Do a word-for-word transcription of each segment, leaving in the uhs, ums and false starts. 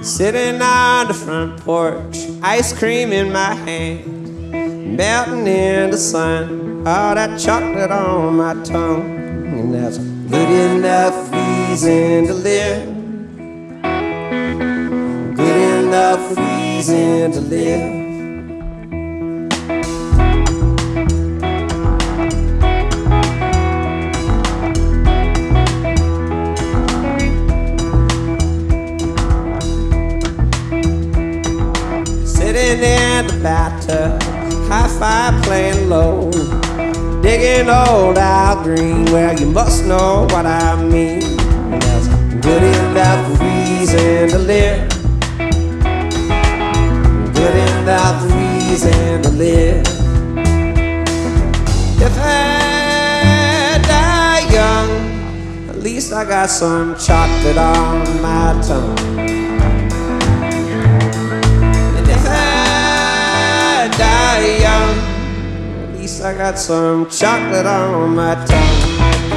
Sitting on the front porch, ice cream in my hand, melting in the sun, all that chocolate on my tongue. And that's good enough reason to live, good enough reason to live. Sitting in the bathtub, hi-fi playing low, digging old Al Green. Well, you must know what I mean. And that's good enough reason to live, good enough reason to live. If I die young, at least I got some chocolate on my tongue. Die young, at least I got some chocolate on my tongue.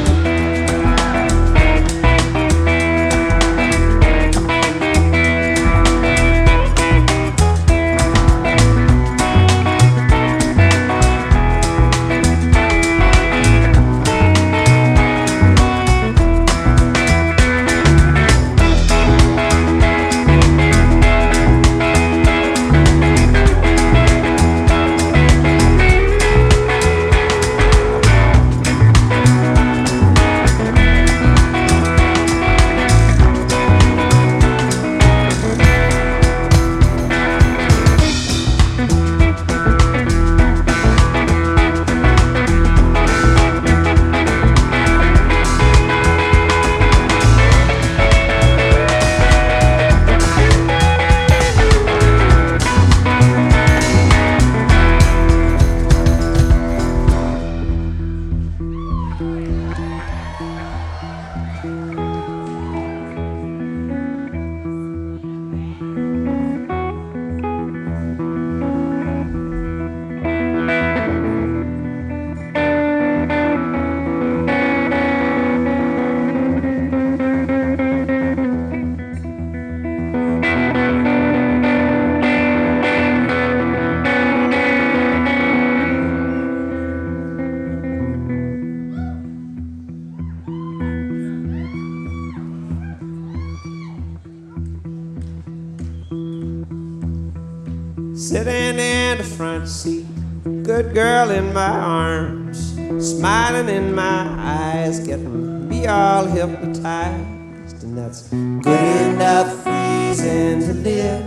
Sitting in the front seat, good girl in my arms, smiling in my eyes, getting me all hypnotized. And that's good enough reason to live,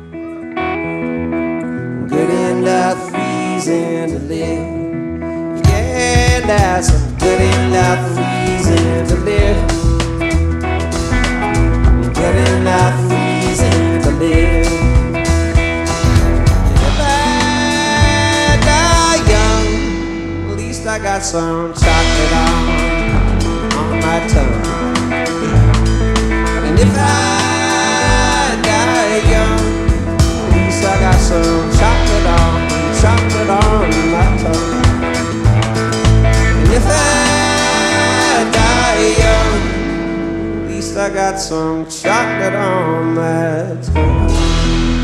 good enough reason to live. Yeah, that's a good enough reason to live, good enough reason to live. I got some chocolate on, on my tongue. And if I die young, at least I got some chocolate on, chocolate on my tongue. And if I die young, at least I got some chocolate on my tongue.